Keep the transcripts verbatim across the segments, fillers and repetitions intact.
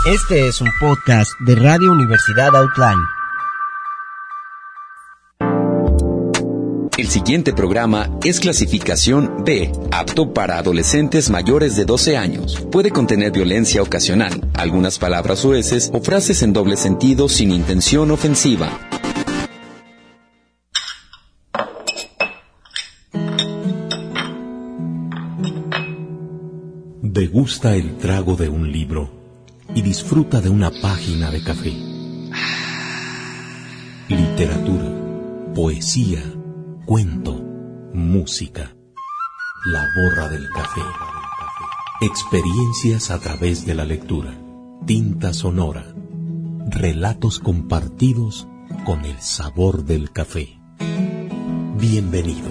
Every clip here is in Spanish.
Este es un podcast de Radio Universidad Outline. El siguiente programa es clasificación B, apto para adolescentes mayores de doce años. Puede contener violencia ocasional, algunas palabras soeces o frases en doble sentido sin intención ofensiva. Degusta el trago de un libro y disfruta de una página de café. Literatura, poesía, cuento, música. La borra del café. Experiencias a través de la lectura. Tinta sonora. Relatos compartidos con el sabor del café. Bienvenido.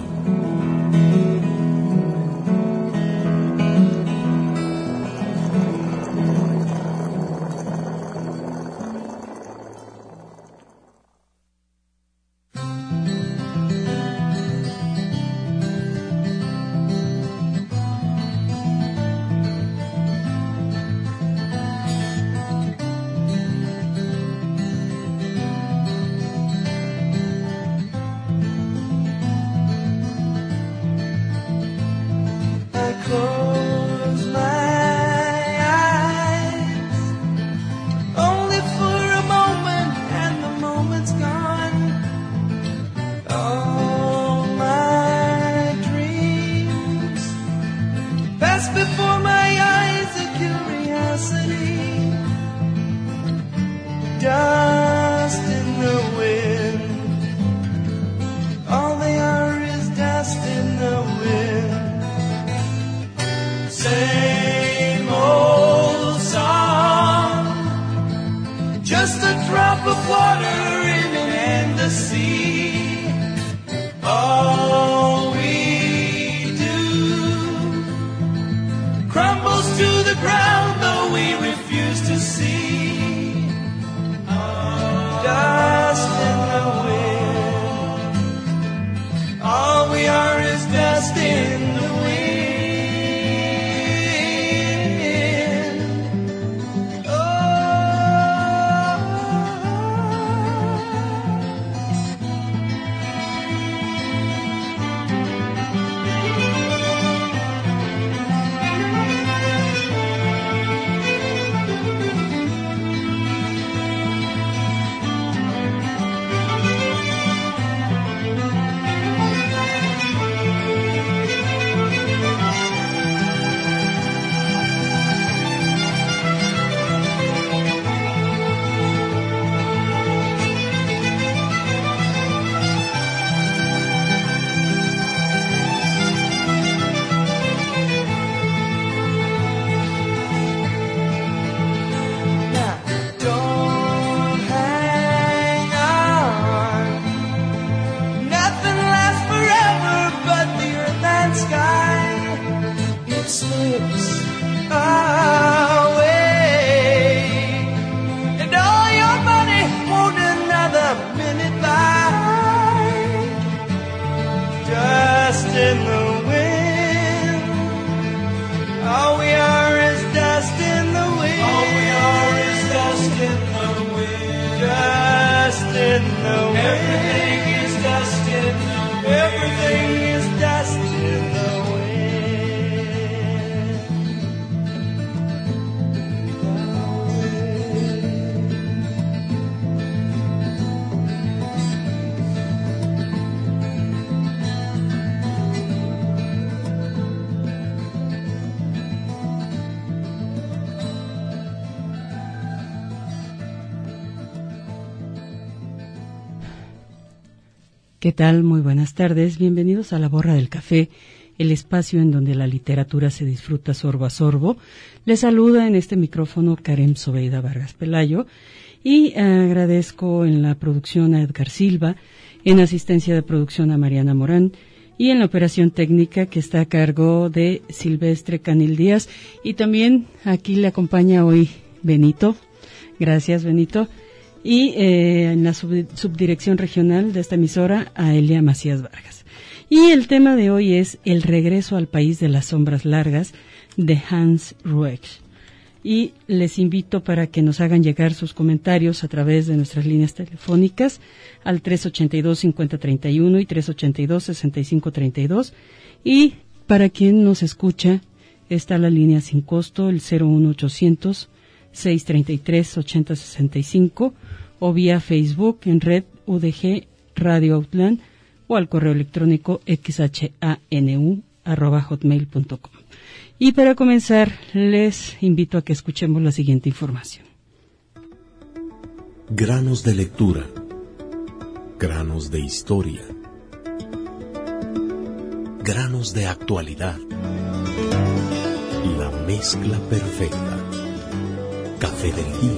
¿Qué tal? Muy buenas tardes. Bienvenidos a La Borra del Café, el espacio en donde la literatura se disfruta sorbo a sorbo. Les saluda en este micrófono Karen Sobeida Vargas Pelayo y agradezco en la producción a Edgar Silva, en asistencia de producción a Mariana Morán y en la operación técnica que está a cargo de Silvestre Canil Díaz. Y también aquí le acompaña hoy Benito. Gracias, Benito. Y eh, en la sub- subdirección regional de esta emisora, a Elia Macías Vargas. Y el tema de hoy es El regreso al país de las sombras largas, de Hans Ruesch. y les invito para que nos hagan llegar sus comentarios a través de nuestras líneas telefónicas al tres ochenta y dos, cincuenta treinta y uno y tres ochenta y dos, sesenta y cinco treinta y dos, y para quien nos escucha está la línea sin costo, el cero uno ochocientos, seiscientos treinta y tres, ochenta sesenta y cinco, o vía Facebook en red U D G Radio Outland, o al correo electrónico xhanu arroba hotmail punto com. Y para comenzar, les invito a que escuchemos la siguiente información. Granos de lectura, granos de historia, granos de actualidad, la mezcla perfecta. Café del día.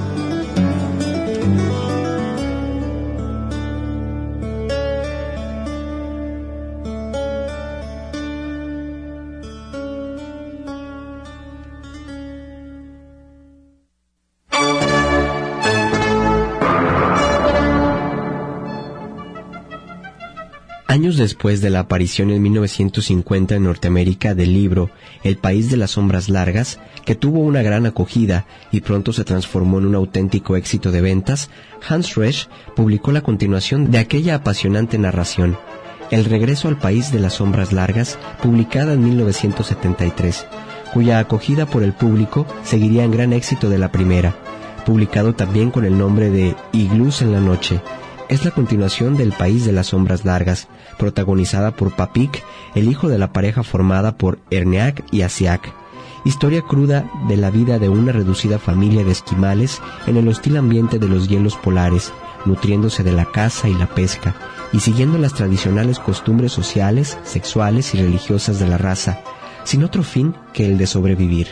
Años después de la aparición en mil novecientos cincuenta en Norteamérica del libro El País de las Sombras Largas, que tuvo una gran acogida y pronto se transformó en un auténtico éxito de ventas, Hans Resch publicó la continuación de aquella apasionante narración, El Regreso al País de las Sombras Largas, publicada en mil novecientos setenta y tres, cuya acogida por el público seguiría en gran éxito de la primera, publicado también con el nombre de Iglús en la Noche. Es la continuación del País de las Sombras Largas, protagonizada por Papik, el hijo de la pareja formada por Erneak y Asiak. Historia cruda de la vida de una reducida familia de esquimales en el hostil ambiente de los hielos polares, nutriéndose de la caza y la pesca, y siguiendo las tradicionales costumbres sociales, sexuales y religiosas de la raza, sin otro fin que el de sobrevivir.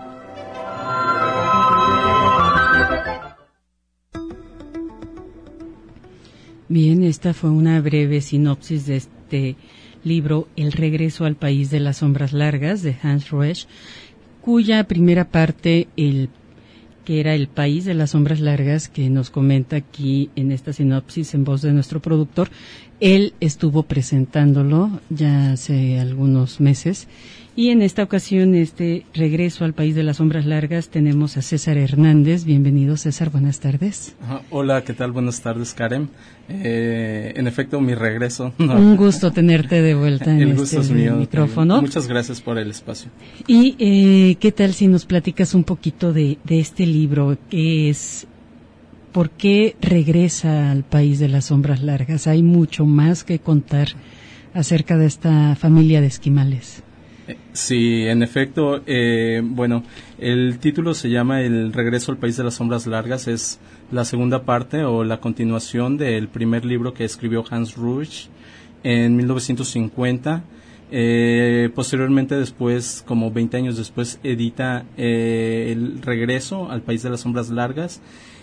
Bien, esta fue una breve sinopsis de este libro, El Regreso al País de las Sombras Largas, de Hans Resch, cuya primera parte, el que era El País de las Sombras Largas, que nos comenta aquí en esta sinopsis en voz de nuestro productor, él estuvo presentándolo ya hace algunos meses. Y en esta ocasión, este Regreso al País de las Sombras Largas, tenemos a César Hernández. Bienvenido, César, buenas tardes. Ajá. Hola, ¿qué tal? Buenas tardes, Karen. Eh, en efecto, mi regreso. No. Un gusto tenerte de vuelta en el gusto este es mío, micrófono. También. Muchas gracias por el espacio. Y eh, ¿qué tal si nos platicas un poquito de, de este libro? ¿Qué es? ¿Por qué regresa al País de las Sombras Largas? Hay mucho más que contar acerca de esta familia de esquimales. Sí, en efecto, eh, bueno, el título se llama El Regreso al País de las Sombras Largas, es la segunda parte o la continuación del primer libro que escribió Hans Resch en mil novecientos cincuenta. Eh, posteriormente, después, como veinte años después, edita eh, El Regreso al País de las Sombras Largas.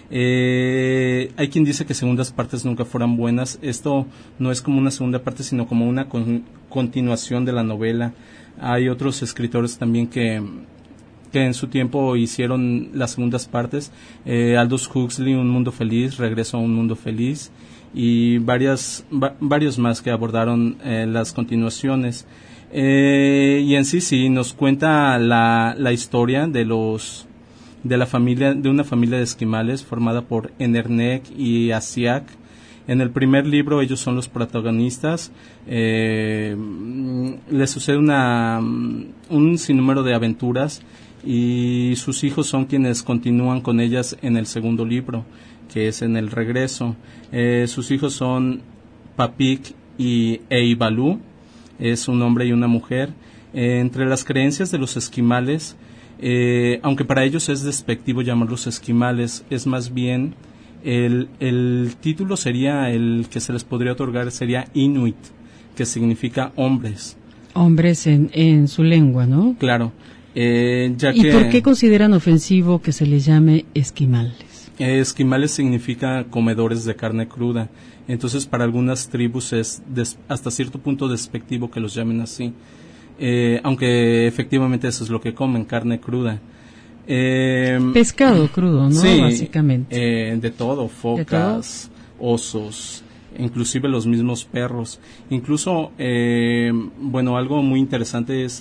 Eh, hay quien dice que segundas partes nunca fueran buenas. Esto no es como una segunda parte, sino como una con, continuación de la novela. Hay otros escritores también que, que en su tiempo hicieron las segundas partes. Eh, Aldous Huxley, Un Mundo Feliz, Regreso a un Mundo Feliz, y varias, va, varios más que abordaron eh, las continuaciones. Eh, y en sí, sí, nos cuenta la, la historia de los de la familia, de una familia de esquimales formada por Erneak y Asiak. En el primer libro ellos son los protagonistas. Eh, les sucede una, un sinnúmero de aventuras y sus hijos son quienes continúan con ellas en el segundo libro, que es en El Regreso. Eh, sus hijos son Papik y Eibalu, es un hombre y una mujer. Eh, entre las creencias de los esquimales, eh, aunque para ellos es despectivo llamarlos esquimales, es más bien... El, el título sería, el que se les podría otorgar sería Inuit, que significa hombres. Hombres en, en su lengua, ¿no? Claro. Eh, ya ¿Y que, por qué consideran ofensivo que se les llame esquimales? Eh, esquimales significa comedores de carne cruda. Entonces, para algunas tribus es des, hasta cierto punto despectivo que los llamen así. Eh, aunque efectivamente eso es lo que comen, carne cruda. Eh, Pescado crudo, ¿no? Sí, básicamente. Eh, de todo, focas, ¿De todo? Osos, inclusive los mismos perros. Incluso, eh, bueno, algo muy interesante es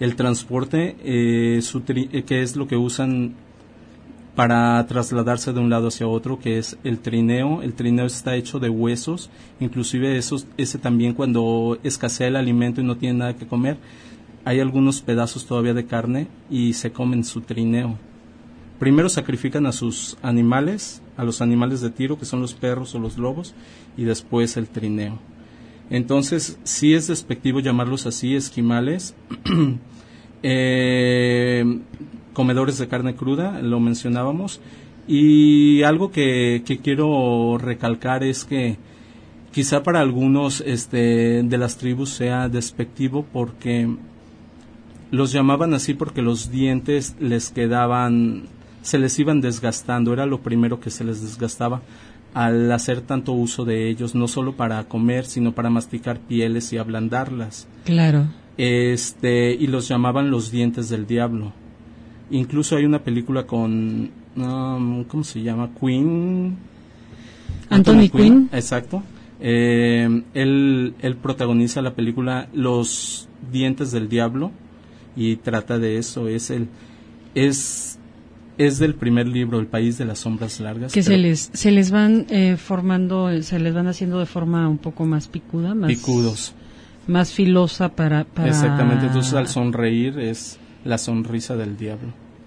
El transporte, eh, su tri- eh, que es lo que usan para trasladarse de un lado hacia otro, que es el trineo. El trineo está hecho de huesos, inclusive esos, ese también cuando escasea el alimento y no tiene nada que comer, hay algunos pedazos todavía de carne y se comen su trineo. Primero sacrifican a sus animales, a los animales de tiro, que son los perros o los lobos, y después el trineo. Entonces, sí es despectivo llamarlos así, esquimales, eh, comedores de carne cruda, lo mencionábamos, y algo que, que quiero recalcar es que quizá para algunos este, de las tribus sea despectivo porque los llamaban así porque los dientes les quedaban, se les iban desgastando, era lo primero que se les desgastaba al hacer tanto uso de ellos, no solo para comer, sino para masticar pieles y ablandarlas. Claro. Este, y los llamaban los dientes del diablo. Incluso hay una película con, um, ¿cómo se llama? Queen. Anthony, Anthony Quinn. Quinn. Exacto. Eh, él, él protagoniza la película Los dientes del diablo y trata de eso. Es el, es Es del primer libro, El país de las sombras largas. Que se les se les van eh, formando, se les van haciendo de forma un poco más picuda, más picudos, más filosa para, para... Exactamente, entonces al sonreír es la sonrisa del diablo.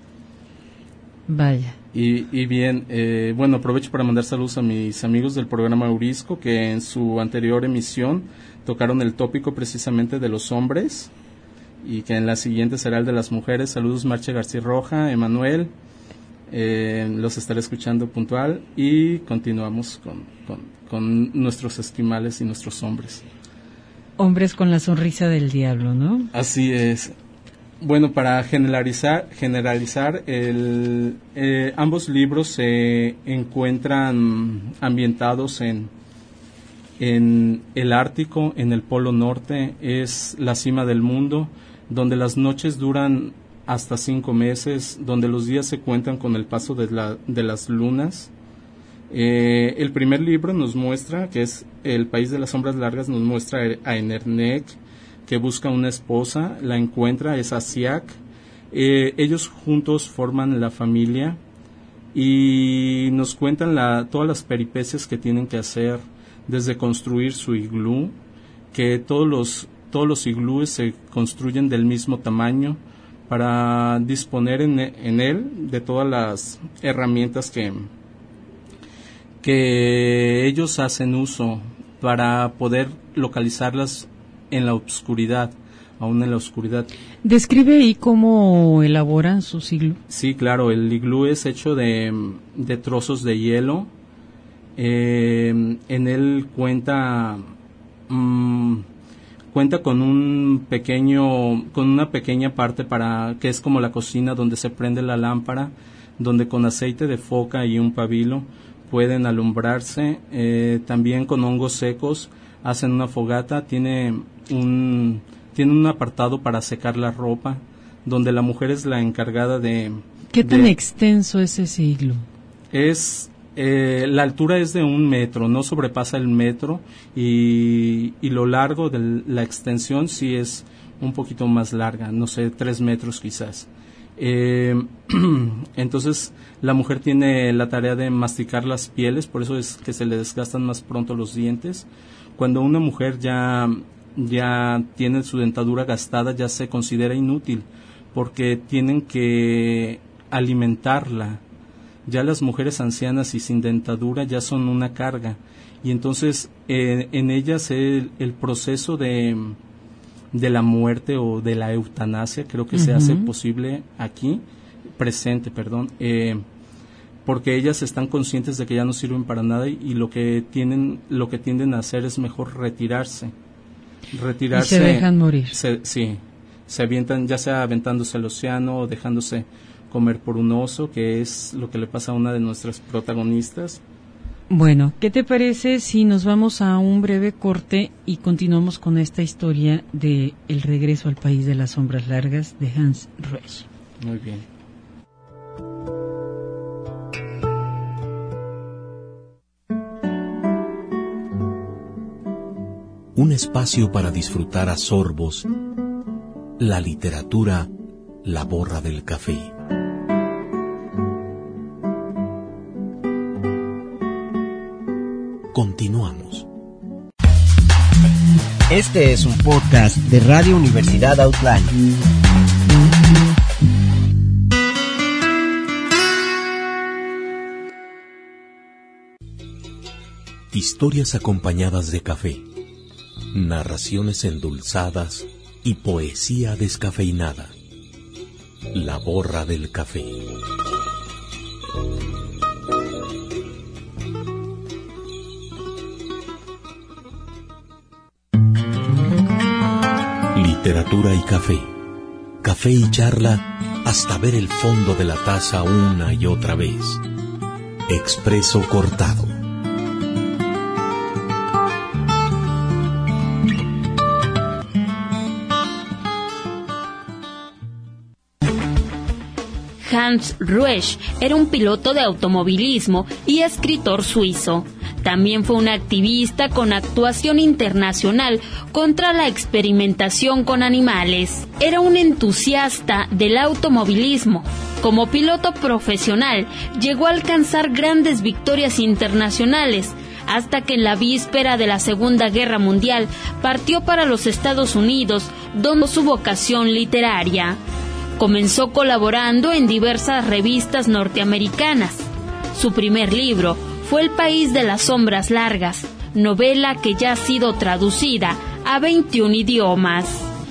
Vaya. Y, y bien, eh, bueno, aprovecho para mandar saludos a mis amigos del programa Aurisco, que en su anterior emisión tocaron el tópico precisamente de los hombres, y que en la siguiente será el de las mujeres. Saludos Marche García Roja, Emanuel. Eh, los estaré escuchando puntual y continuamos con, con, con nuestros esquimales y nuestros hombres. Hombres con la sonrisa del diablo, ¿no? Así es. Bueno, para generalizar, generalizar el, eh, ambos libros se encuentran ambientados en, en el Ártico, en el Polo Norte. Es la cima del mundo, donde las noches duran hasta cinco meses, donde los días se cuentan con el paso de, la, de las lunas. Eh, el primer libro nos muestra, que es El país de las sombras largas, nos muestra a Enernek, que busca una esposa, la encuentra, es Asiak. Eh, ellos juntos forman la familia y nos cuentan la, todas las peripecias que tienen que hacer, desde construir su iglú, que todos los, todos los iglúes se construyen del mismo tamaño, para disponer en, en él de todas las herramientas que, que ellos hacen uso para poder localizarlas en la oscuridad, aún en la oscuridad. ¿Describe ahí cómo elaboran sus iglú? Sí, claro, el iglú es hecho de, de trozos de hielo. Eh, en él cuenta... Mmm, Cuenta con un pequeño, con una pequeña parte para que es como la cocina, donde se prende la lámpara, donde con aceite de foca y un pabilo pueden alumbrarse. Eh, también con hongos secos hacen una fogata. Tiene un tiene un apartado para secar la ropa, donde la mujer es la encargada de. ¿Qué tan de, extenso es ese iglú? Es Eh, la altura es de un metro, no sobrepasa el metro, y, y lo largo de la extensión sí es un poquito más larga, no sé, tres metros quizás. Eh, entonces la mujer tiene la tarea de masticar las pieles, por eso es que se le desgastan más pronto los dientes. Cuando una mujer ya, ya tiene su dentadura gastada, ya se considera inútil, porque tienen que alimentarla. Ya las mujeres ancianas y sin dentadura ya son una carga, y entonces eh, en ellas el, el proceso de, de la muerte o de la eutanasia creo que uh-huh. se hace posible aquí, presente, perdón, eh, porque ellas están conscientes de que ya no sirven para nada, y, y lo que tienen, lo que tienden a hacer es mejor retirarse, retirarse. Y se dejan morir. Se, sí, se avientan, ya sea aventándose al océano o dejándose comer por un oso, que es lo que le pasa a una de nuestras protagonistas. Bueno, ¿qué te parece si nos vamos a un breve corte y continuamos con esta historia de El regreso al país de las sombras largas de Hans Reich? Muy bien. Un espacio para disfrutar a sorbos La literatura, la borra del café. Continuamos. Este es un podcast de Radio Universidad Outline. Historias acompañadas de café, narraciones endulzadas y poesía descafeinada. La borra del café. Literatura y café. Café y charla hasta ver el fondo de la taza una y otra vez. Expreso cortado. Hans Ruesch era un piloto de automovilismo y escritor suizo. También fue un activista con actuación internacional contra la experimentación con animales. Era un entusiasta del automovilismo. Como piloto profesional, llegó a alcanzar grandes victorias internacionales, hasta que en la víspera de la Segunda Guerra Mundial partió para los Estados Unidos, donde su vocación literaria. Comenzó colaborando en diversas revistas norteamericanas. Su primer libro fue El País de las Sombras Largas, novela que ya ha sido traducida a veintiún idiomas.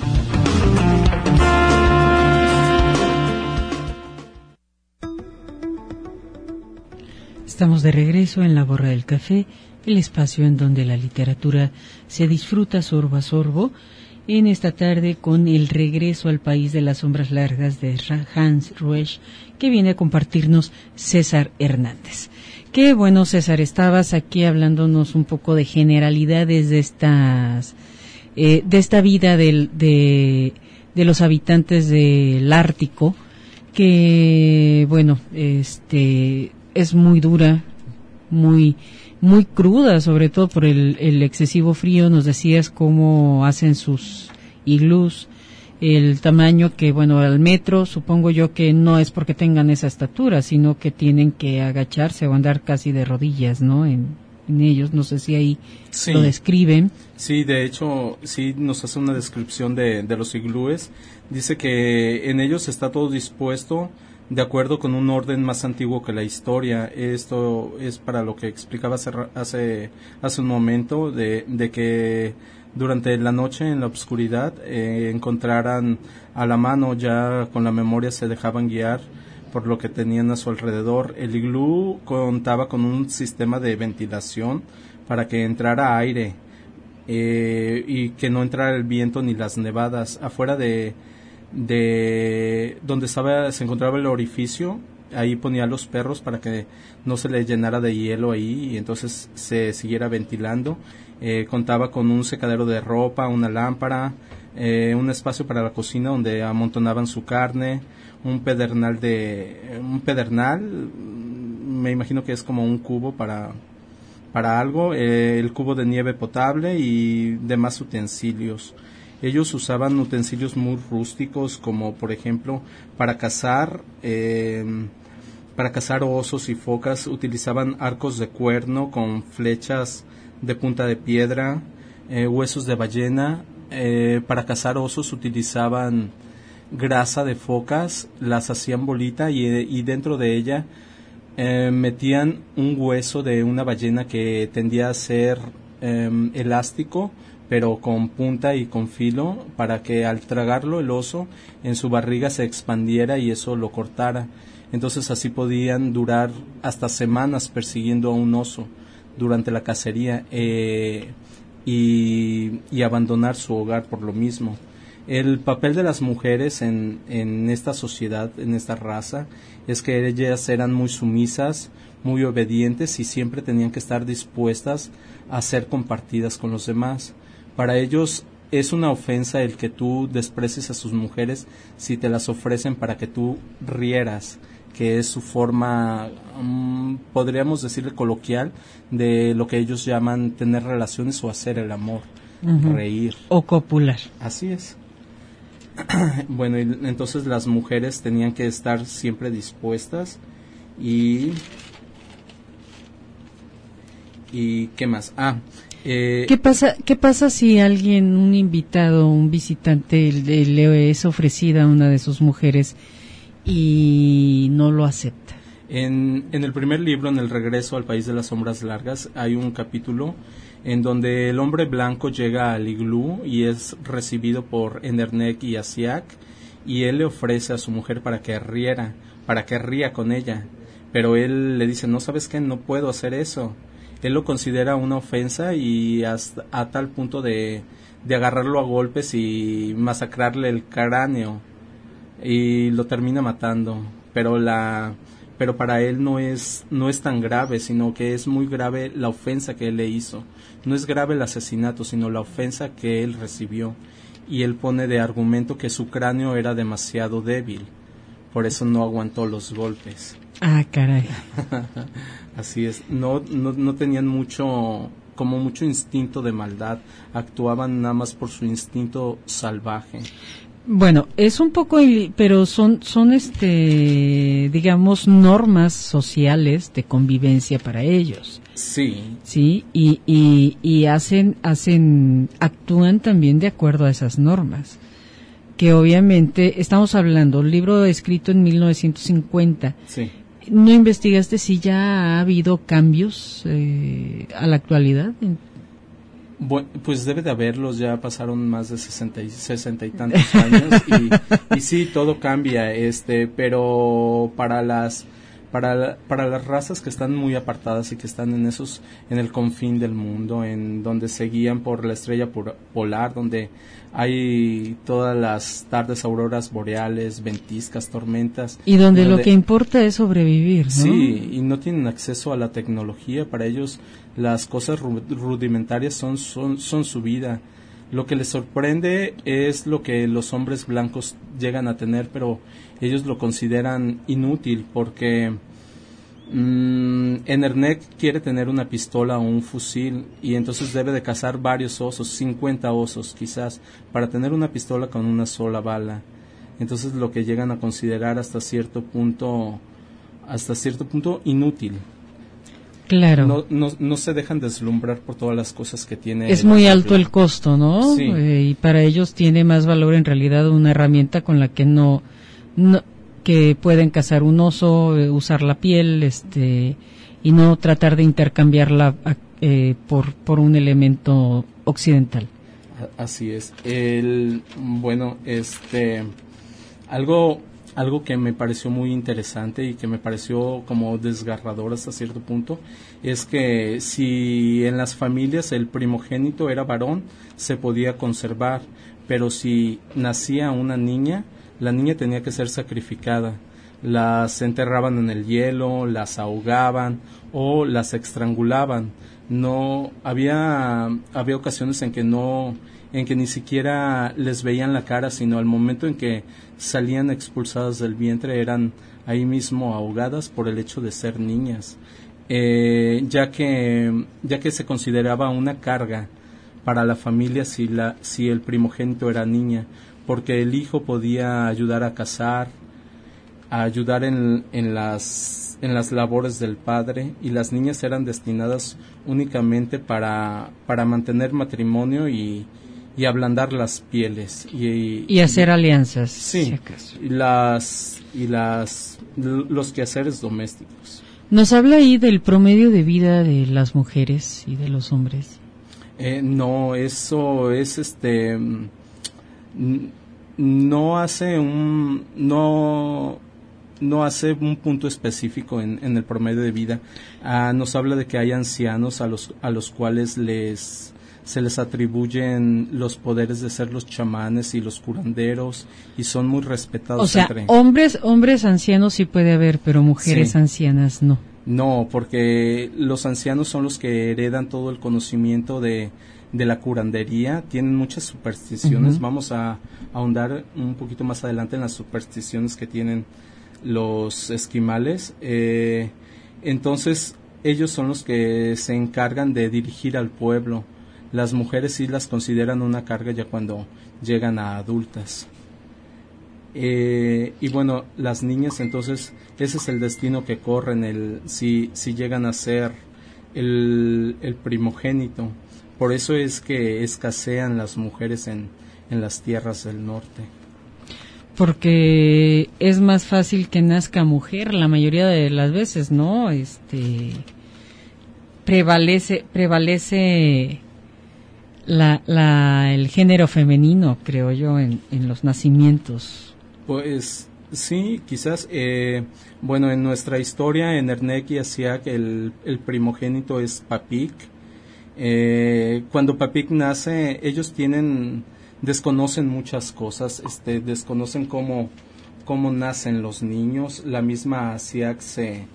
Estamos de regreso en La Borra del Café, el espacio en donde la literatura se disfruta sorbo a sorbo, en esta tarde con El Regreso al País de las Sombras Largas de Hans Ruesch, que viene a compartirnos César Hernández. Qué bueno, César, estabas aquí hablándonos un poco de generalidades de estas, eh, de esta vida del, de, de los habitantes del Ártico, que, bueno, este, es muy dura, muy, muy cruda, sobre todo por el, el excesivo frío. Nos decías cómo hacen sus iglús, el tamaño que, bueno, al metro, supongo yo que no es porque tengan esa estatura, sino que tienen que agacharse o andar casi de rodillas, ¿no? En, en ellos, no sé si ahí sí lo describen. Sí, de hecho, sí nos hace una descripción de, de los iglúes. Dice que en ellos está todo dispuesto de acuerdo con un orden más antiguo que la historia. Esto es para lo que explicaba hace hace, hace un momento, de, de que durante la noche en la oscuridad eh, encontraran a la mano, ya con la memoria se dejaban guiar por lo que tenían a su alrededor. El iglú contaba con un sistema de ventilación para que entrara aire eh, y que no entrara el viento ni las nevadas. Afuera de de donde estaba, se encontraba el orificio, ahí ponía a los perros para que no se le llenara de hielo ahí y entonces se siguiera ventilando. Eh, contaba con un secadero de ropa, una lámpara, eh, un espacio para la cocina donde amontonaban su carne, un pedernal de un pedernal, me imagino que es como un cubo para para algo, eh, el cubo de nieve potable y demás utensilios. Ellos usaban utensilios muy rústicos, como por ejemplo para cazar eh, para cazar osos y focas utilizaban arcos de cuerno con flechas de punta de piedra, eh, huesos de ballena. Eh, para cazar osos utilizaban grasa de focas, las hacían bolita y, y dentro de ella eh, metían un hueso de una ballena que tendía a ser eh, elástico, pero con punta y con filo, para que al tragarlo el oso en su barriga se expandiera y eso lo cortara. Entonces así podían durar hasta semanas persiguiendo a un oso durante la cacería eh, y, y abandonar su hogar por lo mismo. El papel de las mujeres en, en esta sociedad, en esta raza, es que ellas eran muy sumisas, muy obedientes y siempre tenían que estar dispuestas a ser compartidas con los demás. Para ellos es una ofensa el que tú desprecies a sus mujeres si te las ofrecen para que tú rieras, que es su forma, um, podríamos decirle coloquial, de lo que ellos llaman tener relaciones o hacer el amor, uh-huh. Reír. O copular. Así es. Bueno, y entonces las mujeres tenían que estar siempre dispuestas y... ¿Y qué más? Ah, eh, ¿Qué pasa, qué pasa si alguien, un invitado, un visitante, le, le es ofrecida a una de sus mujeres y no lo acepta? En, en el primer libro, en El regreso al país de las sombras largas, hay un capítulo en donde el hombre blanco llega al iglú y es recibido por Enernek y Asiak, y él le ofrece a su mujer para que riera, para que ría con ella, pero él le dice, no, ¿sabes qué? No puedo hacer eso. Él lo considera una ofensa y hasta a tal punto de, de agarrarlo a golpes y masacrarle el cráneo, y lo termina matando, pero la pero para él no es no es tan grave, sino que es muy grave la ofensa que él le hizo. No es grave el asesinato, sino la ofensa que él recibió, y él pone de argumento que su cráneo era demasiado débil, por eso no aguantó los golpes. Ah, caray. Así es, no, no no tenían mucho como mucho instinto de maldad, actuaban nada más por su instinto salvaje. Bueno, es un poco, pero son, son este, digamos, normas sociales de convivencia para ellos. Sí. Sí, y, y, y hacen, hacen, actúan también de acuerdo a esas normas. Que obviamente, estamos hablando, un libro escrito en mil novecientos cincuenta. Sí. ¿No investigaste si ya ha habido cambios eh, a la actualidad? Bueno, pues debe de haberlos, ya pasaron más de sesenta y, sesenta y tantos años y, y sí, todo cambia, este, pero para las para para las razas que están muy apartadas y que están en esos en el confín del mundo, en donde se guían por la estrella polar, donde hay todas las tardes auroras boreales, ventiscas, tormentas, y donde, donde lo que importa es sobrevivir, ¿no? Sí, y no tienen acceso a la tecnología. Para ellos las cosas rudimentarias son son son su vida. Lo que les sorprende es lo que los hombres blancos llegan a tener, pero ellos lo consideran inútil porque mmm, Enernek quiere tener una pistola o un fusil y entonces debe de cazar varios osos, cincuenta osos quizás, para tener una pistola con una sola bala. Entonces lo que llegan a considerar hasta cierto punto, hasta cierto punto inútil. Claro. No, no, no se dejan deslumbrar por todas las cosas que tiene. Es muy alto blanco. El costo, ¿no? Sí. Eh, y para ellos tiene más valor en realidad una herramienta con la que no, no que pueden cazar un oso, eh, usar la piel, este, y no tratar de intercambiarla eh, por por un elemento occidental. Así es. El bueno, este, algo Algo que me pareció muy interesante y que me pareció como desgarrador hasta cierto punto es que si en las familias el primogénito era varón, se podía conservar, pero si nacía una niña, la niña tenía que ser sacrificada. Las enterraban en el hielo, las ahogaban o las estrangulaban. No había había ocasiones en que no en que ni siquiera les veían la cara, sino al momento en que salían expulsadas del vientre eran ahí mismo ahogadas por el hecho de ser niñas, eh, ya que ya que se consideraba una carga para la familia si la si el primogénito era niña, porque el hijo podía ayudar a cazar, a ayudar en, en las en las labores del padre, y las niñas eran destinadas únicamente para para mantener matrimonio y y ablandar las pieles y, y hacer y, alianzas, sí, si acaso. y las y las los quehaceres domésticos. Nos habla ahí del promedio de vida de las mujeres y de los hombres. Eh, no, eso es este no hace un no no hace un punto específico en, en el promedio de vida. Ah, nos habla de que hay ancianos a los a los cuales les se les atribuyen los poderes de ser los chamanes y los curanderos y son muy respetados. O sea, entre... hombres hombres ancianos sí puede haber, pero mujeres sí. ancianas no. No, porque los ancianos son los que heredan todo el conocimiento de, de la curandería, tienen muchas supersticiones. Uh-huh. Vamos a ahondar un poquito más adelante en las supersticiones que tienen los esquimales. Eh, entonces, ellos son los que se encargan de dirigir al pueblo. Las mujeres sí las consideran una carga ya cuando llegan a adultas. Eh, y bueno, las niñas, entonces, ese es el destino que corren, el, si, si llegan a ser el, el primogénito. Por eso es que escasean las mujeres en, en las tierras del norte. Porque es más fácil que nazca mujer la mayoría de las veces, ¿no? Este prevalece prevalece la, la el género femenino, creo yo, en, en los nacimientos. Pues sí, quizás, eh, bueno, en nuestra historia, en Ernec y Asiac, el, el primogénito es Papik. Eh, cuando Papik nace, ellos tienen, desconocen muchas cosas, este, desconocen cómo, cómo nacen los niños. La misma Asiac se,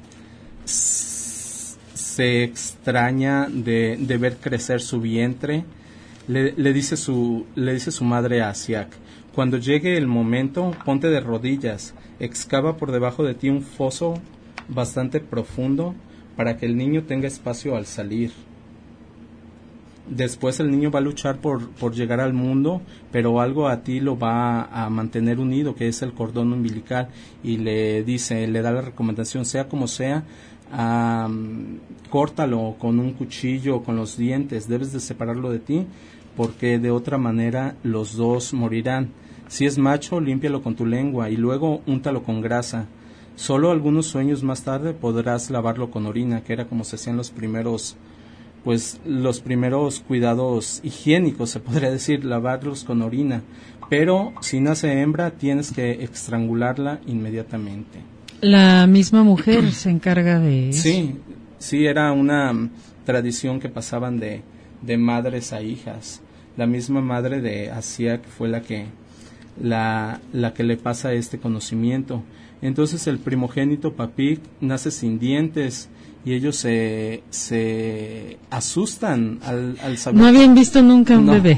se extraña de, de ver crecer su vientre. Le, le dice su, le dice su madre a Asiac: cuando llegue el momento, ponte de rodillas, excava por debajo de ti un foso bastante profundo para que el niño tenga espacio al salir. Después el niño va a luchar por, por llegar al mundo, pero algo a ti lo va a mantener unido, que es el cordón umbilical. Y le dice, le da la recomendación, sea como sea, um, córtalo con un cuchillo o con los dientes, debes de separarlo de ti, porque de otra manera los dos morirán. Si es macho, límpialo con tu lengua y luego úntalo con grasa. Solo algunos sueños más tarde podrás lavarlo con orina, que era como se hacían los primeros, pues los primeros cuidados higiénicos, se podría decir, lavarlos con orina. Pero si nace hembra, tienes que estrangularla inmediatamente. La misma mujer se encarga de eso. Sí, sí, era una um, tradición que pasaban de, de madres a hijas. La misma madre de Asiac fue la que la, la que le pasa este conocimiento. Entonces el primogénito Papik nace sin dientes y ellos se, se asustan al, al saber. No habían visto nunca un no, bebé.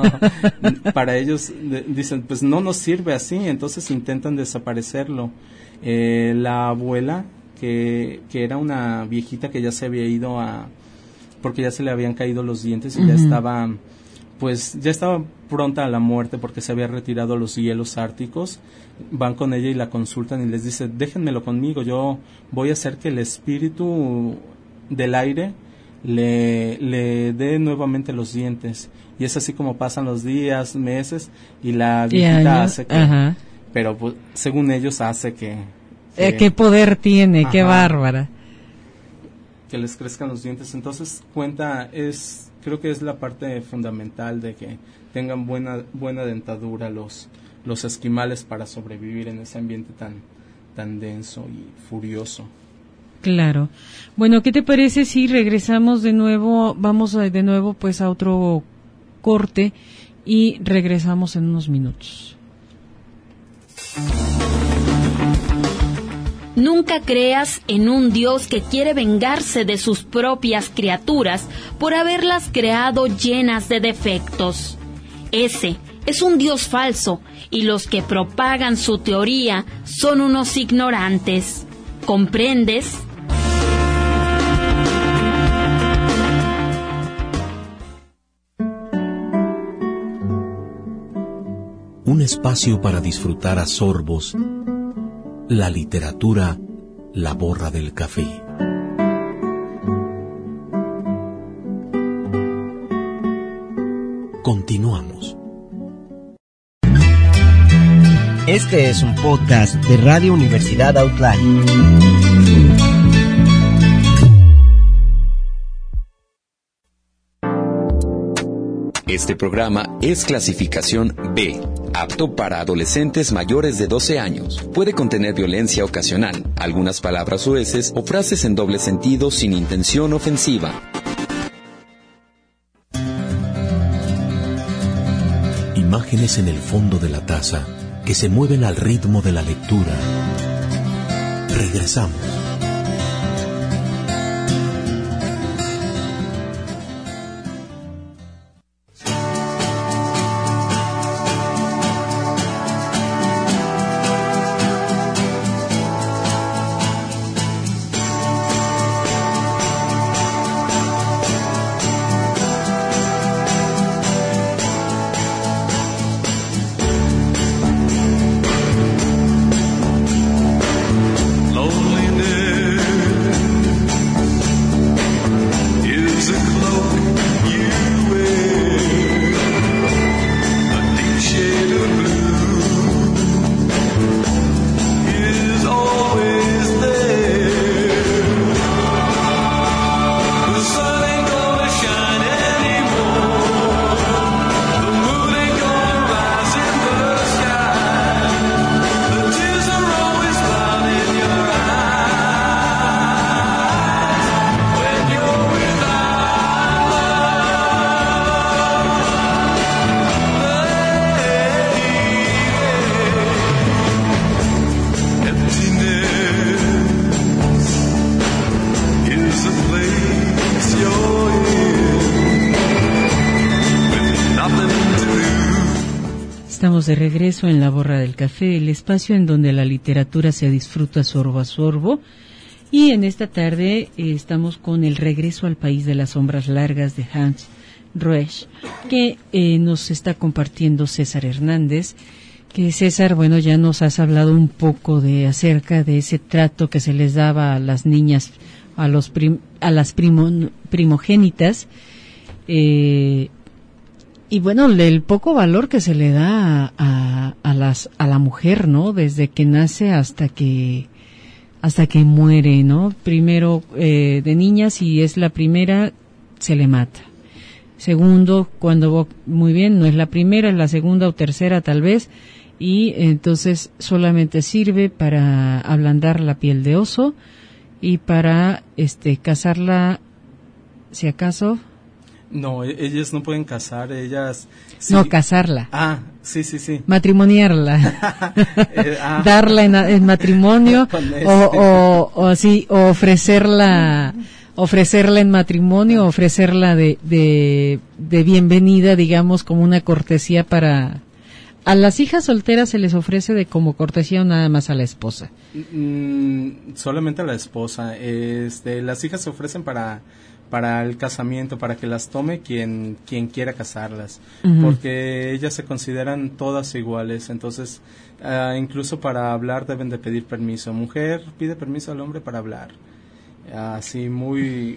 Para ellos de, dicen, pues no nos sirve así, entonces intentan desaparecerlo. Eh, la abuela, que, que era una viejita que ya se había ido a, porque ya se le habían caído los dientes y uh-huh. ya estaba, pues ya estaba pronta a la muerte porque se había retirado a los hielos árticos. Van con ella y la consultan y les dice, déjenmelo conmigo, yo voy a hacer que el espíritu del aire le, le dé nuevamente los dientes. Y es así como pasan los días, meses, y la viejita hace que, ajá. pero pues, según ellos hace que, que eh, qué poder tiene, ajá, qué bárbara, que les crezcan los dientes. Entonces cuenta, es creo que es la parte fundamental de que tengan buena buena dentadura los los esquimales para sobrevivir en ese ambiente tan tan denso y furioso. Claro. Bueno, ¿qué te parece si regresamos de nuevo, vamos a, de nuevo pues a otro corte y regresamos en unos minutos? Nunca creas en un Dios que quiere vengarse de sus propias criaturas por haberlas creado llenas de defectos. Ese es un Dios falso y los que propagan su teoría son unos ignorantes. ¿Comprendes? Un espacio para disfrutar a sorbos la literatura, la borra del café. Continuamos. Este es un podcast de Radio Universidad Outline. Este programa es clasificación B, apto para adolescentes mayores de doce años. Puede contener violencia ocasional, algunas palabras soeces o frases en doble sentido sin intención ofensiva. Imágenes en el fondo de la taza que se mueven al ritmo de la lectura. Regresamos. Estamos de regreso en La Borra del Café, el espacio en donde la literatura se disfruta sorbo a sorbo. Y en esta tarde eh, estamos con El regreso al país de las sombras largas de Hans Ruesch, que eh, nos está compartiendo César Hernández. Que César, bueno, ya nos has hablado un poco de acerca de ese trato que se les daba a las niñas, a los prim, a las primo, primogénitas, eh, y bueno, el poco valor que se le da a, a, a las a la mujer, ¿no? Desde que nace hasta que hasta que muere, ¿no? Primero eh, de niña, si es la primera, se le mata. Segundo, cuando muy bien, no es la primera, es la segunda o tercera tal vez. Y entonces solamente sirve para ablandar la piel de oso y para este casarla, si acaso. No, ellas no pueden casar, ellas... Sí. No, casarla. Ah, sí, sí, sí. Matrimoniarla. eh, ah. Darla en, en matrimonio o, o, o así, o ofrecerla... ofrecerla en matrimonio, ofrecerla de, de, de bienvenida, digamos, como una cortesía para... ¿A las hijas solteras se les ofrece de como cortesía o nada más a la esposa? Mm, solamente a la esposa. Este, las hijas se ofrecen para, para el casamiento, para que las tome quien, quien quiera casarlas, uh-huh. Porque ellas se consideran todas iguales, entonces uh, incluso para hablar deben de pedir permiso. Mujer pide permiso al hombre para hablar. Así muy,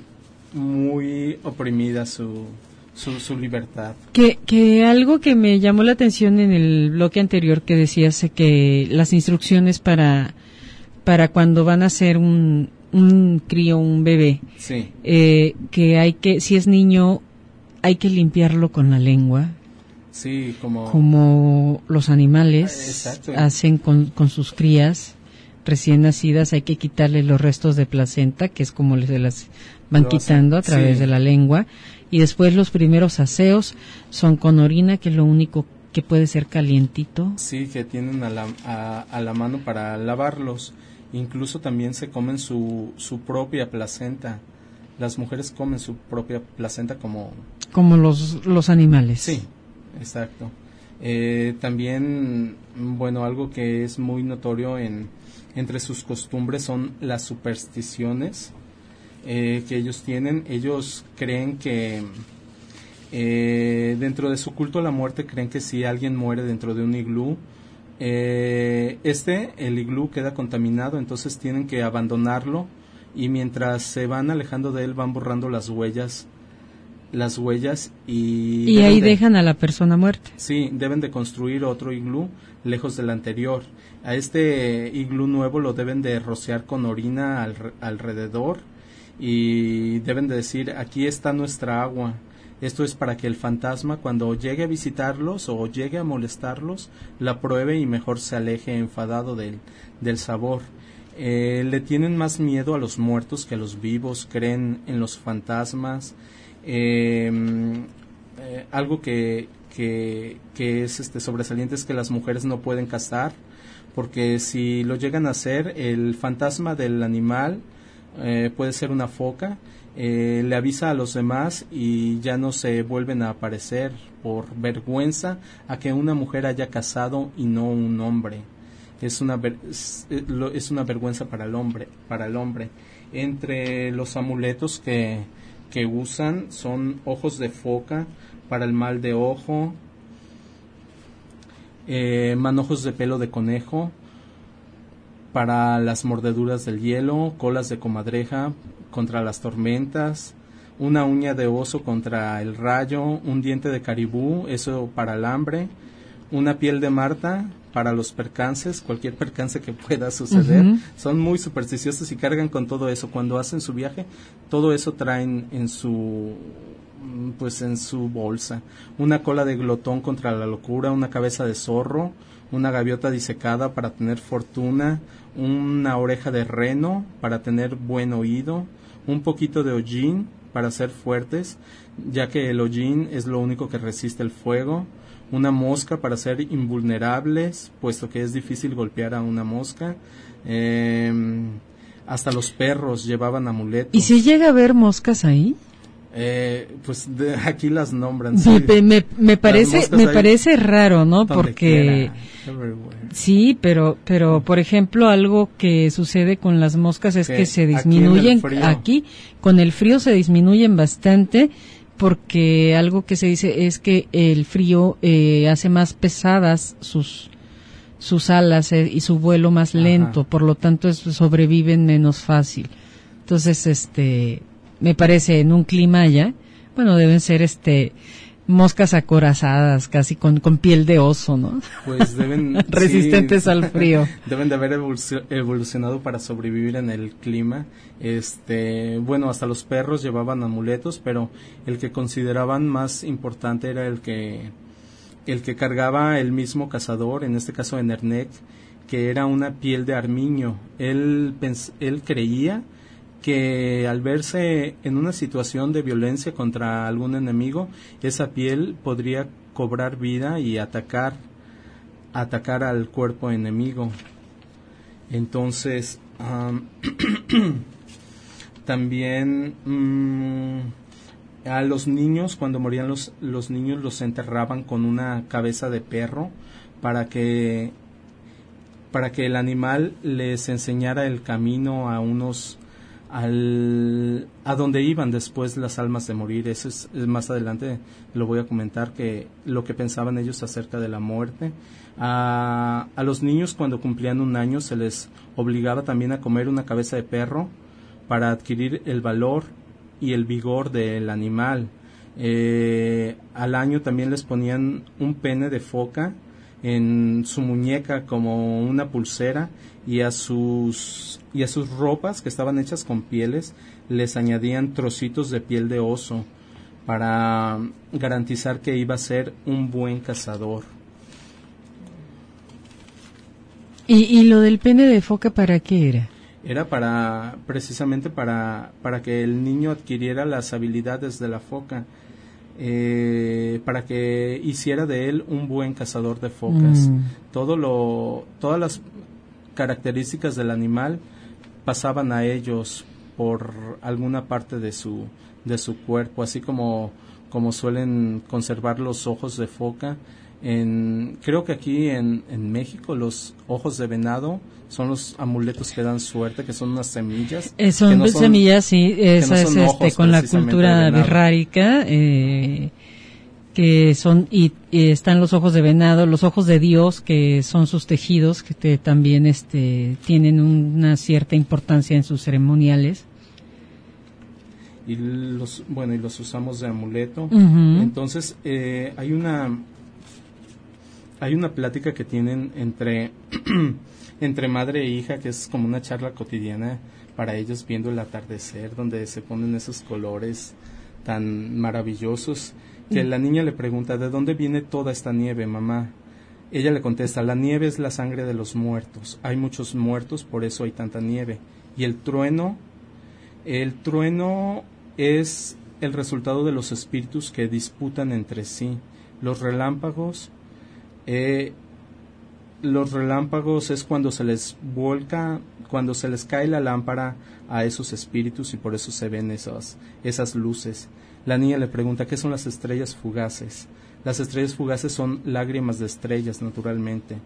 muy oprimida su... Su, su libertad. Que, que algo que me llamó la atención en el bloque anterior que decías que las instrucciones para para cuando van a hacer un un crío, un bebé, sí. eh, que hay que, si es niño, hay que limpiarlo con la lengua. Sí, como como los animales Exacto. hacen con, con sus crías recién nacidas, hay que quitarle los restos de placenta, que es como se las van Lo quitando hacen. a través sí. de la lengua. Y después los primeros aseos son con orina, que es lo único que puede ser calientito. Sí, que tienen a la, a, a la mano para lavarlos. Incluso también se comen su, su propia placenta. Las mujeres comen su propia placenta como... Como los, los animales. Sí, exacto. Eh, también, bueno, algo que es muy notorio en entre sus costumbres son las supersticiones. Eh, que ellos tienen, ellos creen que eh, dentro de su culto a la muerte creen que si alguien muere dentro de un iglú, eh, este, el iglú queda contaminado, entonces tienen que abandonarlo y mientras se van alejando de él van borrando las huellas, las huellas y... Y ahí de, dejan a la persona muerta. Sí, deben de construir otro iglú lejos del anterior. A este iglú nuevo lo deben de rociar con orina al, alrededor. Y deben de decir, aquí está nuestra agua. Esto es para que el fantasma cuando llegue a visitarlos o llegue a molestarlos, la pruebe y mejor se aleje enfadado del, del sabor. Eh, le tienen más miedo a los muertos que a los vivos, creen en los fantasmas. Eh, eh, algo que, que, que es este sobresaliente es que las mujeres no pueden cazar, porque si lo llegan a hacer, el fantasma del animal... Eh, puede ser una foca, eh, le avisa a los demás y ya no se vuelven a aparecer por vergüenza a que una mujer haya casado y no un hombre. Es una ver, es, es una vergüenza para el hombre, para el hombre. Entre los amuletos que, que usan son ojos de foca para el mal de ojo, eh, manojos de pelo de conejo para las mordeduras del hielo, colas de comadreja contra las tormentas, una uña de oso contra el rayo, un diente de caribú, eso para el hambre, una piel de Marta para los percances, cualquier percance que pueda suceder. Uh-huh. Son muy supersticiosos y cargan con todo eso. Cuando hacen su viaje, todo eso traen en su pues en su bolsa. Una cola de glotón contra la locura, una cabeza de zorro, una gaviota disecada para tener fortuna, una oreja de reno para tener buen oído, un poquito de hollín para ser fuertes, ya que el hollín es lo único que resiste el fuego, una mosca para ser invulnerables, puesto que es difícil golpear a una mosca. Eh, hasta los perros llevaban amuletos. ¿Y si llega a haber moscas ahí? Eh, pues de aquí las nombran. Sí. Me, me, me parece me parece raro, ¿no? Porque sí, pero pero por ejemplo algo que sucede con las moscas es que, que se disminuyen aquí, aquí con el frío se disminuyen bastante, porque algo que se dice es que el frío eh, hace más pesadas sus sus alas eh, y su vuelo más lento. Ajá. Por lo tanto es, sobreviven menos fácil. Entonces, este, me parece en un clima allá, bueno, deben ser este moscas acorazadas, casi con, con piel de oso, ¿no? Pues deben resistentes sí, al frío. Deben de haber evolucionado para sobrevivir en el clima. Este, bueno, hasta los perros llevaban amuletos, pero el que consideraban más importante era el que el que cargaba el mismo cazador, en este caso Enernek, que era una piel de armiño. Él pens- él creía que al verse en una situación de violencia contra algún enemigo, esa piel podría cobrar vida y atacar atacar al cuerpo enemigo. Entonces, um, también um, a los niños, cuando morían los, los niños, los enterraban con una cabeza de perro para que para que el animal les enseñara el camino a unos al a donde iban después las almas de morir. Eso es, es más adelante lo voy a comentar, que lo que pensaban ellos acerca de la muerte. A, a los niños, cuando cumplían un año, se les obligaba también a comer una cabeza de perro para adquirir el valor y el vigor del animal. Eh, al año también les ponían un pene de foca en su muñeca como una pulsera, y a sus y a sus ropas, que estaban hechas con pieles, les añadían trocitos de piel de oso para garantizar que iba a ser un buen cazador. ¿Y, y lo del pene de foca para qué era? Era para precisamente para para que el niño adquiriera las habilidades de la foca, eh, para que hiciera de él un buen cazador de focas. Mm. Todo lo todas las características del animal pasaban a ellos por alguna parte de su de su cuerpo, así como como suelen conservar los ojos de foca. En, creo que aquí en, en México los ojos de venado son los amuletos que dan suerte, que son unas semillas. Eh, son, no son semillas, sí, esa no es este, con la cultura birrárica, eh, que son, y, y están los ojos de venado, los ojos de Dios, que son sus tejidos, que te, también este, tienen una cierta importancia en sus ceremoniales. Y los, bueno, y los usamos de amuleto. Uh-huh. Entonces, eh, hay una... Hay una plática que tienen entre, entre madre e hija, que es como una charla cotidiana para ellos, viendo el atardecer, donde se ponen esos colores tan maravillosos, que la niña le pregunta: ¿de dónde viene toda esta nieve, mamá? Ella le contesta: la nieve es la sangre de los muertos, hay muchos muertos, por eso hay tanta nieve. Y el trueno, el trueno es el resultado de los espíritus que disputan entre sí. Los relámpagos Eh, los relámpagos es cuando se les vuelca, cuando se les cae la lámpara a esos espíritus, y por eso se ven esas, esas luces. La niña le pregunta: ¿qué son las estrellas fugaces? Las estrellas fugaces son lágrimas de estrellas, naturalmente.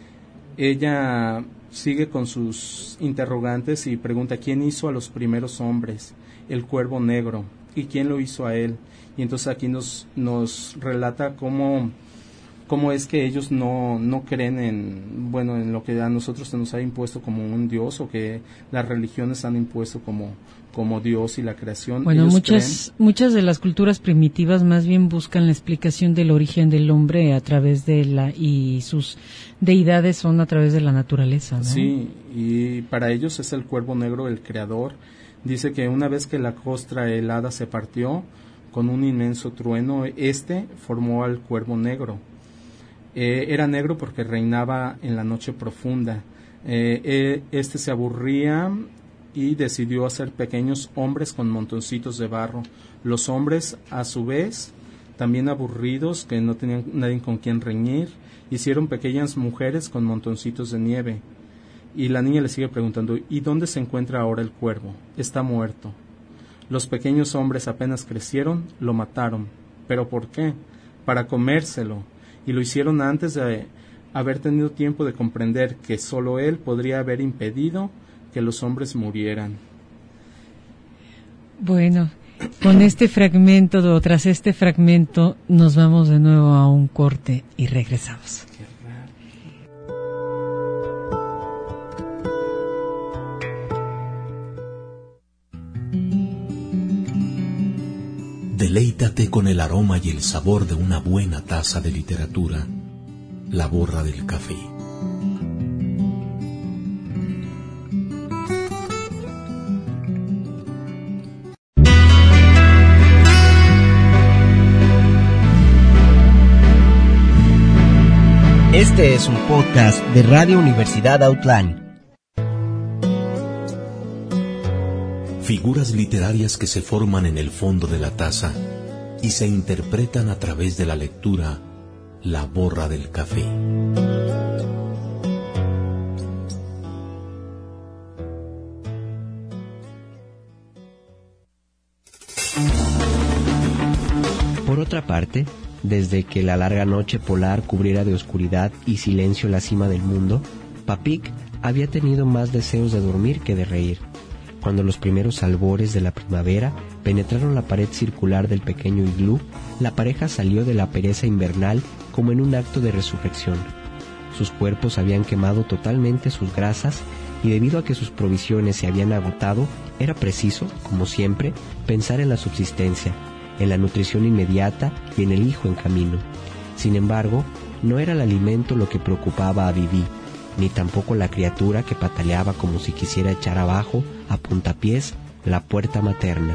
Ella sigue con sus interrogantes y pregunta: ¿quién hizo a los primeros hombres? El cuervo negro. ¿Y quién lo hizo a él? Y entonces aquí nos, nos relata cómo cómo es que ellos no, no creen en, bueno, en lo que a nosotros se nos ha impuesto como un Dios, o que las religiones han impuesto como, como Dios y la creación. Bueno, ellos muchas, creen... muchas de las culturas primitivas más bien buscan la explicación del origen del hombre a través de la, y sus deidades son a través de la naturaleza, ¿no? Sí, y para ellos es el cuervo negro el creador. Dice que una vez que la costra helada se partió, con un inmenso trueno, este formó al cuervo negro. Eh, era negro porque reinaba en la noche profunda. Eh, eh, este se aburría y decidió hacer pequeños hombres con montoncitos de barro. Los hombres, a su vez, también aburridos, que no tenían nadie con quien reñir, hicieron pequeñas mujeres con montoncitos de nieve. Y la niña le sigue preguntando: ¿y dónde se encuentra ahora el cuervo? Está muerto. Los pequeños hombres apenas crecieron, lo mataron. ¿Pero por qué? Para comérselo. Y lo hicieron antes de haber tenido tiempo de comprender que solo él podría haber impedido que los hombres murieran. Bueno, con este fragmento, o tras este fragmento, nos vamos de nuevo a un corte y regresamos. Deleítate con el aroma y el sabor de una buena taza de literatura. La Borra del Café. Este es un podcast de Radio Universidad Autlán. Figuras literarias que se forman en el fondo de la taza y se interpretan a través de la lectura. La Borra del Café. Por otra parte, desde que la larga noche polar cubriera de oscuridad y silencio la cima del mundo, Papik había tenido más deseos de dormir que de reír. Cuando los primeros albores de la primavera penetraron la pared circular del pequeño iglú, la pareja salió de la pereza invernal como en un acto de resurrección. Sus cuerpos habían quemado totalmente sus grasas y debido a que sus provisiones se habían agotado, era preciso, como siempre, pensar en la subsistencia, en la nutrición inmediata y en el hijo en camino. Sin embargo, no era el alimento lo que preocupaba a Vivi, ni tampoco la criatura que pataleaba como si quisiera echar abajo, a puntapiés, la puerta materna.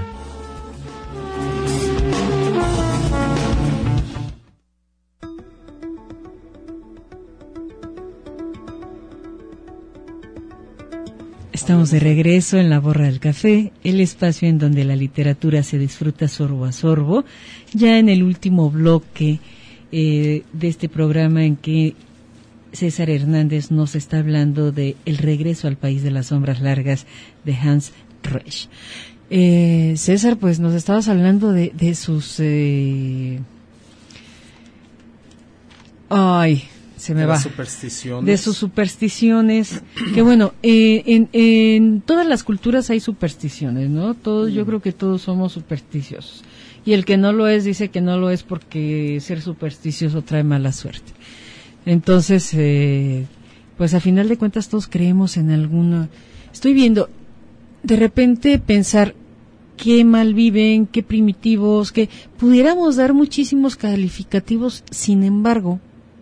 Estamos de regreso en La Borra del Café, el espacio en donde la literatura se disfruta sorbo a sorbo, ya en el último bloque eh, de este programa en que César Hernández nos está hablando de El regreso al país de las sombras largas de Hans Ruesch. Eh, César, pues nos estabas hablando de, de sus... Eh... Ay... se me de va, supersticiones. de sus supersticiones, que bueno, eh, en, en todas las culturas hay supersticiones, ¿no? Todos, mm. yo creo que todos somos supersticiosos, y el que no lo es dice que no lo es porque ser supersticioso trae mala suerte. Entonces, eh, pues a final de cuentas todos creemos en alguna. Estoy viendo, de repente pensar qué mal viven, qué primitivos, que pudiéramos dar muchísimos calificativos, sin embargo,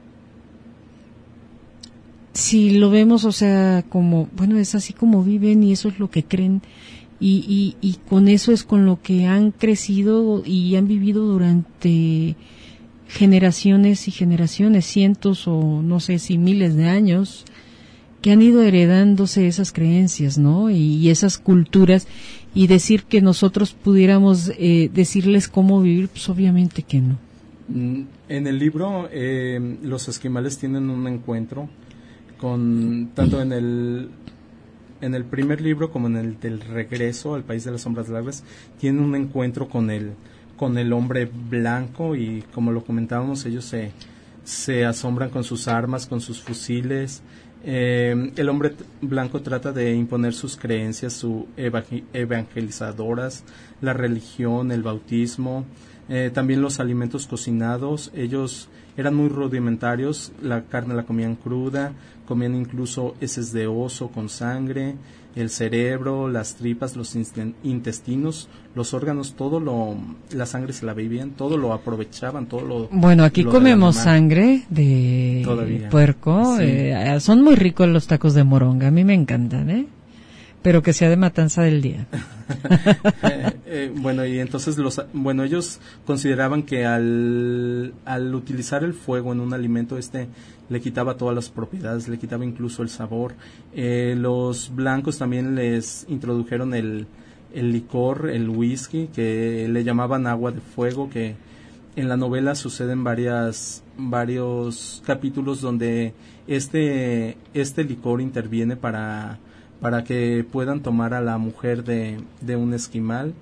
si lo vemos, o sea, como, bueno, es así como viven y eso es lo que creen y, y, y con eso es con lo que han crecido y han vivido durante generaciones y generaciones, cientos o no sé si miles de años, que han ido heredándose esas creencias, ¿no? Y, y esas culturas, y decir que nosotros pudiéramos eh, decirles cómo vivir, pues obviamente que no. En el libro, eh, los esquimales tienen un encuentro con tanto en el en el primer libro como en el del regreso al país de las sombras largas, tienen un encuentro con el con el hombre blanco y como lo comentábamos, ellos se se asombran con sus armas, con sus fusiles. Eh, el hombre t- blanco trata de imponer sus creencias, sus evang- evangelizadoras, la religión, el bautismo, eh, también los alimentos cocinados. Ellos eran muy rudimentarios, la carne la comían cruda, comían incluso heces de oso con sangre, el cerebro, las tripas, los intestinos, los órganos, todo lo, la sangre se la bebían, todo lo aprovechaban, todo lo... Bueno, aquí lo comemos sangre de Todavía. puerco, Sí. eh, son muy ricos los tacos de moronga, a mí me encantan, ¿eh? Pero que sea de matanza del día. eh, eh, bueno, y entonces los, bueno, ellos consideraban que al, al utilizar el fuego en un alimento, este le quitaba todas las propiedades, le quitaba incluso el sabor. Eh, los blancos también les introdujeron el, el licor, el whisky, que le llamaban agua de fuego, que en la novela suceden varias, varios capítulos donde este, este licor interviene para... para que puedan tomar a la mujer de, de un esquimal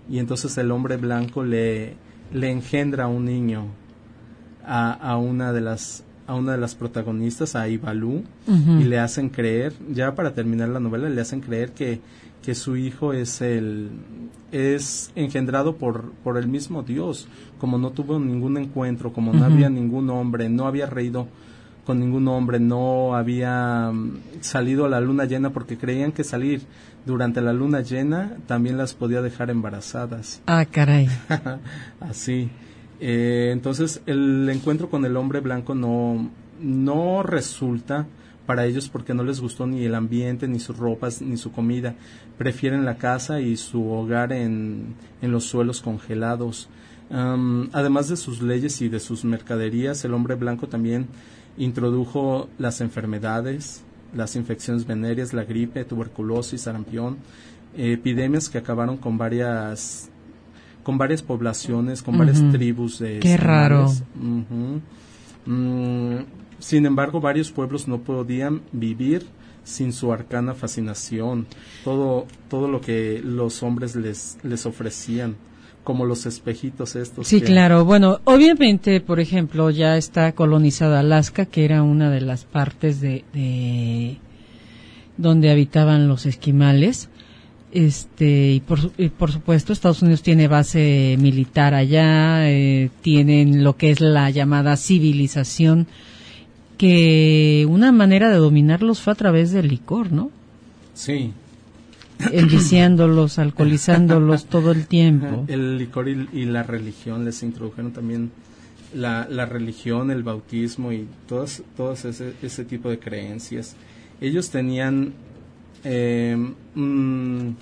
y entonces el hombre blanco le, le engendra a un niño, a, a una de las a una de las protagonistas, a Ivalú, uh-huh. y le hacen creer, ya para terminar la novela, le hacen creer que, que su hijo es el es engendrado por, por el mismo Dios, como no tuvo ningún encuentro, como uh-huh. no había ningún hombre, no había reído con ningún hombre, no había um, salido a la luna llena, porque creían que salir durante la luna llena también las podía dejar embarazadas. Ah, caray. Así. Eh, entonces el encuentro con el hombre blanco no, no resulta para ellos, porque no les gustó ni el ambiente, ni sus ropas, ni su comida. Prefieren la casa y su hogar en, en los suelos congelados. Um, además de sus leyes y de sus mercaderías, el hombre blanco también introdujo las enfermedades, las infecciones venéreas, la gripe, tuberculosis, sarampión, eh, epidemias que acabaron con varias con varias poblaciones, con uh-huh. varias tribus de Qué raro. Uh-huh. Mm, sin embargo, varios pueblos no podían vivir sin su arcana fascinación, todo todo lo que los hombres les les ofrecían, como los espejitos estos. Sí, que... claro. Bueno, obviamente, por ejemplo, ya está colonizada Alaska, que era una de las partes de, de donde habitaban los esquimales. Este, y por, y por supuesto, Estados Unidos tiene base militar allá, eh, tienen lo que es la llamada civilización, que una manera de dominarlos fue a través del licor, ¿no? Sí. Enviciándolos, alcoholizándolos todo el tiempo. El licor y, y la religión, les introdujeron también la, la religión, el bautismo y todas, todas ese, ese tipo de creencias. Ellos tenían eh, un,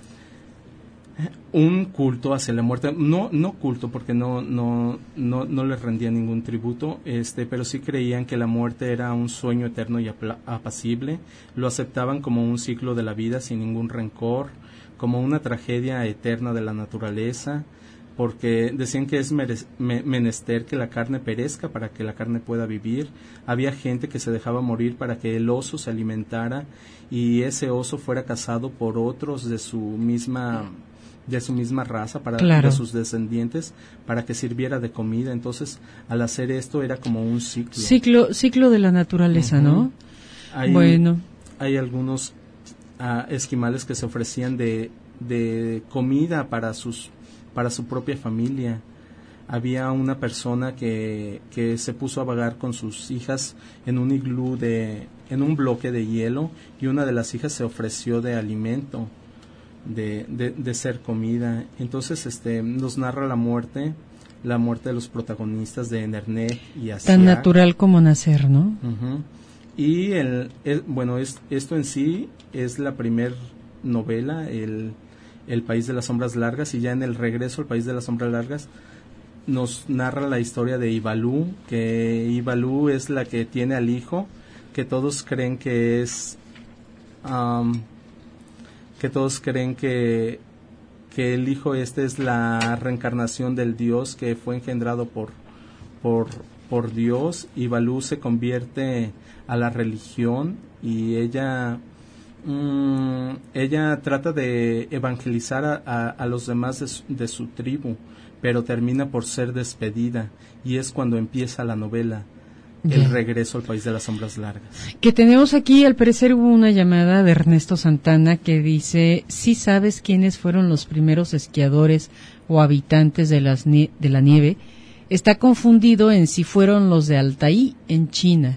un culto hacia la muerte, no no culto porque no no no no les rendía ningún tributo, este, pero sí creían que la muerte era un sueño eterno y apla- apacible. Lo aceptaban como un ciclo de la vida sin ningún rencor, como una tragedia eterna de la naturaleza, porque decían que es mere- me- menester que la carne perezca para que la carne pueda vivir. Había gente que se dejaba morir para que el oso se alimentara y ese oso fuera cazado por otros de su misma de su misma raza, para claro. de sus descendientes, para que sirviera de comida. Entonces, al hacer esto era como un ciclo. Ciclo, ciclo de la naturaleza, uh-huh. ¿no? Hay, bueno. Hay algunos uh, esquimales que se ofrecían de, de comida para sus para su propia familia. Había una persona que, que se puso a vagar con sus hijas en un iglú de, en un bloque de hielo, y una de las hijas se ofreció de alimento, de, de, de ser comida. Entonces, este, nos narra la muerte, la muerte de los protagonistas de Nernet y Asiac. Tan natural como nacer, ¿no? Uh-huh. Y el, el bueno, es, esto en sí es la primer novela, el El País de las Sombras Largas, y ya en el regreso al País de las Sombras Largas nos narra la historia de Ivalú, que Ivalú es la que tiene al hijo, que todos creen que es um, que todos creen que que el hijo este es la reencarnación del Dios que fue engendrado por por por Dios. Ivalú se convierte a la religión y ella Mm, ella trata de evangelizar a, a, a los demás de su, de su tribu, pero termina por ser despedida, y es cuando empieza la novela, yeah. El regreso al País de las Sombras Largas. Que tenemos aquí, al parecer hubo una llamada de Ernesto Santana que dice: ¿sí sabes quiénes fueron los primeros esquiadores o habitantes de, las nie- de la nieve? Está confundido en si fueron los de Altaí en China.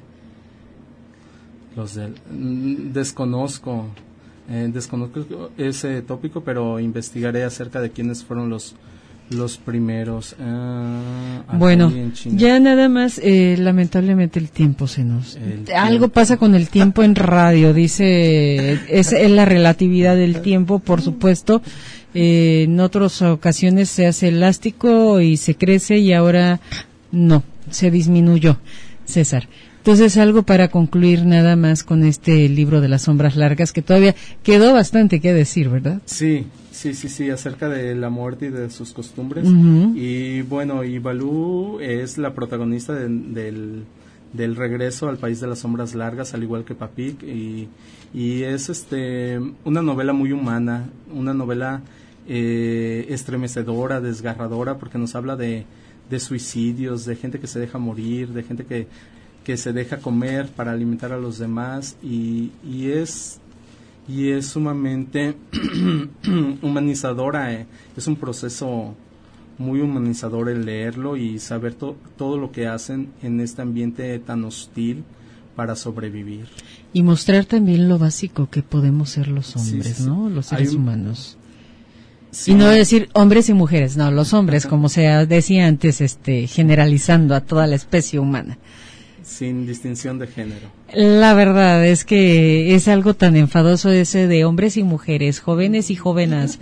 Los del mm, desconozco eh, desconozco ese tópico, pero investigaré acerca de quiénes fueron los los primeros. Uh, bueno, ya nada más, eh, lamentablemente el tiempo se nos el algo tiempo. Pasa con el tiempo en radio, dice, es, es la relatividad del tiempo, por supuesto. Eh, en otras ocasiones se hace elástico y se crece, y ahora no, se disminuyó, César. Entonces, algo para concluir nada más con este libro de las sombras largas, que todavía quedó bastante que decir, ¿verdad? Sí, sí, sí, sí, acerca de la muerte y de sus costumbres. Uh-huh. Y bueno, Ivalú es la protagonista de, del, del regreso al País de las Sombras Largas, al igual que Papik, y, y es este una novela muy humana, una novela eh, estremecedora, desgarradora, porque nos habla de, de suicidios, de gente que se deja morir, de gente que, que se deja comer para alimentar a los demás, y, y es y es sumamente humanizadora, eh. Es un proceso muy humanizador el leerlo y saber to- todo lo que hacen en este ambiente tan hostil para sobrevivir. Y mostrar también lo básico que podemos ser los hombres, sí, sí, ¿no? Los seres un... humanos. Sí. Y no decir hombres y mujeres, no, los hombres, como se decía antes, este, generalizando a toda la especie humana. Sin distinción de género. La verdad es que es algo tan enfadoso ese de hombres y mujeres, jóvenes y jóvenes.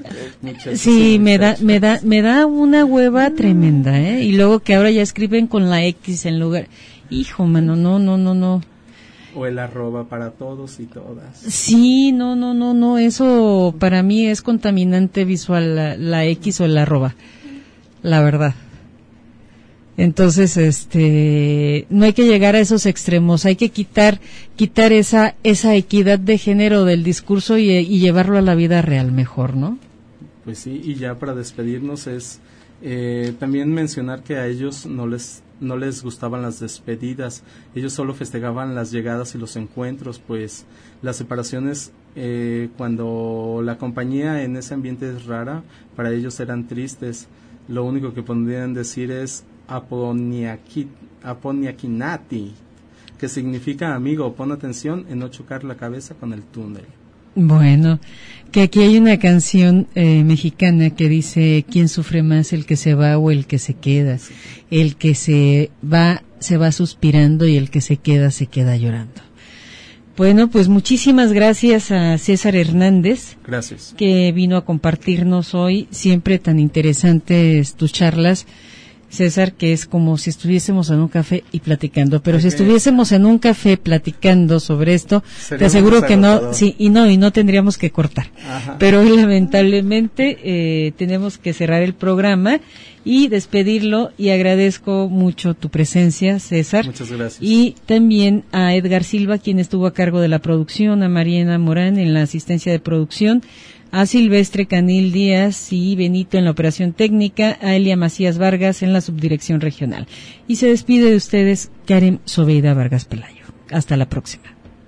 Sí, me da, me da, me da una hueva tremenda, ¿eh? Y luego que ahora ya escriben con la X en lugar. Hijo, mano, no, no, no, no. O el arroba para todos y todas. Sí, no, no, no, no, eso para mí es contaminante visual, la, la X o el arroba, la verdad. Entonces, este, no hay que llegar a esos extremos, hay que quitar, quitar esa, esa equidad de género del discurso y, y llevarlo a la vida real mejor, ¿no? Pues sí, y ya para despedirnos es eh, también mencionar que a ellos no les no les gustaban las despedidas, ellos solo festejaban las llegadas y los encuentros, pues las separaciones, eh, cuando la compañía en ese ambiente es rara, para ellos eran tristes. Lo único que podrían decir es aponiaki, aponiakinati, que significa amigo, pon atención en no chocar la cabeza con el túnel. Bueno, que aquí hay una canción eh, mexicana que dice: ¿quién sufre más, el que se va o el que se queda? Sí. El que se va, se va suspirando, y el que se queda, se queda llorando. Bueno, pues muchísimas gracias a César Hernández. Gracias. Que vino a compartirnos hoy, siempre tan interesantes tus charlas, César, que es como si estuviésemos en un café y platicando, pero okay. Si estuviésemos en un café platicando sobre esto, sería, te aseguro que no, sí, y no, y no tendríamos que cortar. Ajá. Pero hoy lamentablemente eh, tenemos que cerrar el programa y despedirlo, y agradezco mucho tu presencia, César. Muchas gracias. Y también a Edgar Silva, quien estuvo a cargo de la producción, a Mariana Morán en la asistencia de producción, a Silvestre Canil Díaz y Benito en la operación técnica, a Elia Macías Vargas en la subdirección regional. Y se despide de ustedes Karen Sobeida Vargas Pelayo. Hasta la próxima.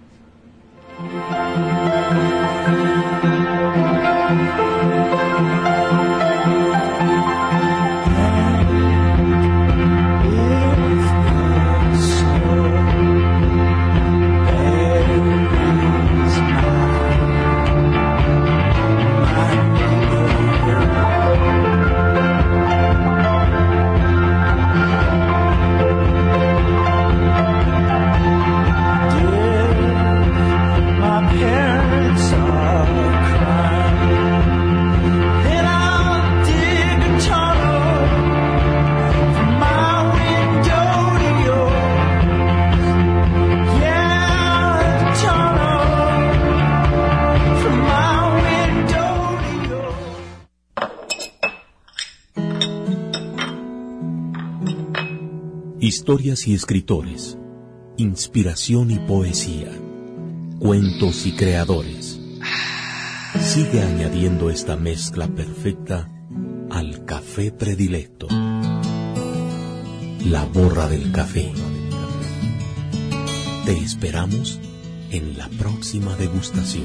Historias y escritores, inspiración y poesía, cuentos y creadores. Sigue añadiendo esta mezcla perfecta al café predilecto. La Borra del Café. Te esperamos en la próxima degustación.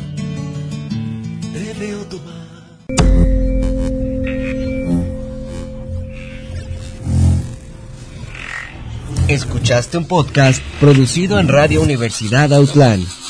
Escuchaste un podcast producido en Radio Universidad Autlán.